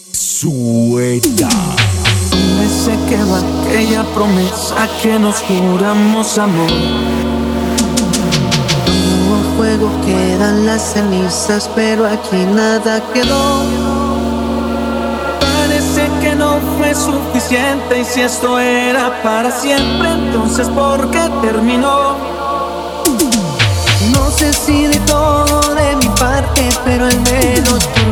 Suelta. Se quedó aquella promesa que nos juramos amor. Como fuego quedan las cenizas, pero aquí nada quedó. Parece que no fue suficiente, y si esto era para siempre, entonces ¿por qué terminó? No sé si de todo de mi parte, pero al menos tú